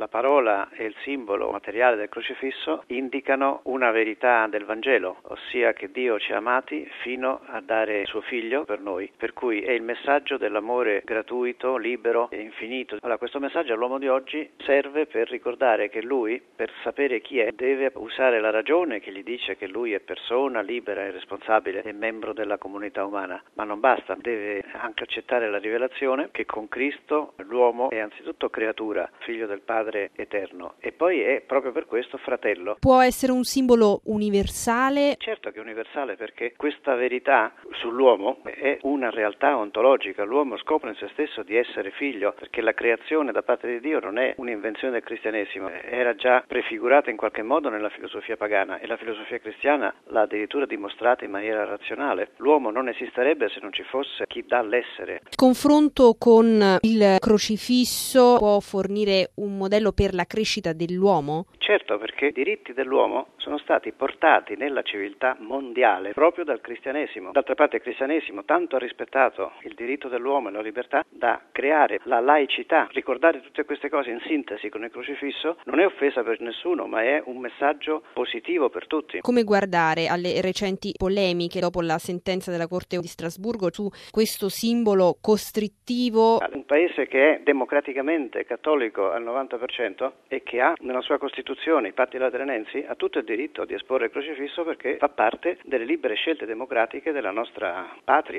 La parola e il simbolo materiale del crocifisso indicano una verità del Vangelo, ossia che Dio ci ha amati fino a dare suo figlio per noi, per cui è il messaggio dell'amore gratuito, libero e infinito. Allora, questo messaggio all'uomo di oggi serve per ricordare che lui, per sapere chi è, deve usare la ragione che gli dice che lui è persona libera e responsabile e membro della comunità umana, ma non basta, deve anche accettare la rivelazione che con Cristo l'uomo è anzitutto creatura, figlio del Padre eterno, e poi è proprio per questo fratello. Può essere un simbolo universale? Certo che è universale, perché questa verità sull'uomo è una realtà ontologica. L'uomo scopre in se stesso di essere figlio, perché la creazione da parte di Dio non è un'invenzione del cristianesimo, era già prefigurata in qualche modo nella filosofia pagana, e la filosofia cristiana l'ha addirittura dimostrata in maniera razionale. L'uomo non esisterebbe se non ci fosse chi dà l'essere. Il confronto con il crocifisso può fornire un modello per la crescita dell'uomo? Certo, perché i diritti dell'uomo sono stati portati nella civiltà mondiale proprio dal cristianesimo. D'altra parte il cristianesimo tanto ha rispettato il diritto dell'uomo e la libertà da creare la laicità. Ricordare tutte queste cose in sintesi con il crocifisso non è offesa per nessuno, ma è un messaggio positivo per tutti. Come guardare alle recenti polemiche dopo la sentenza della Corte di Strasburgo su questo simbolo costrittivo? Un paese che è democraticamente cattolico al 90% e che ha nella sua Costituzione i patti lateranensi ha tutto il diritto di esporre il crocifisso, perché fa parte delle libere scelte democratiche della nostra patria.